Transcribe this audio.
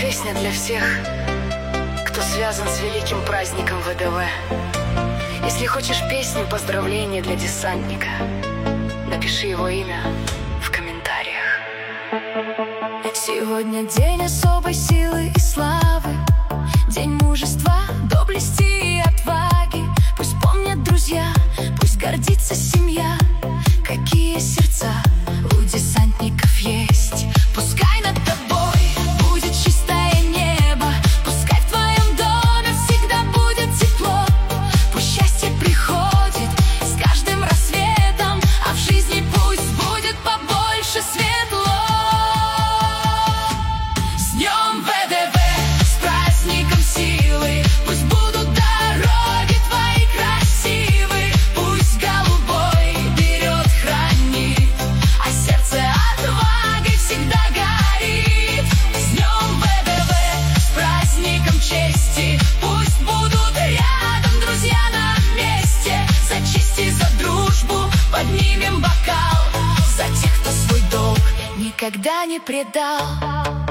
Песня для всех, кто связан с великим праздником ВДВ. Если хочешь песню поздравления для десантника, напиши его имя в комментариях. Сегодня день особой силы и славы, день мужества, доблести и отваги. Пусть помнят друзья, пусть гордится семья, какие сердца у десантников есть. Пускай над тобой будет чистое небо, пускай в твоем доме всегда будет тепло. Пусть счастье приходит с каждым рассветом, а в жизни пусть будет побольше светло. С днем ВДВ, с праздником силы, пусть будут дороги твои красивы. Пусть голубой берет, хранит, а сердце отвагой всегда горит. С днем ВДВ, с праздником чести, пусть будут рядом друзья на месте. За честь и за дружбу поднимем бокал, за тех, кто свой долг никогда не предал.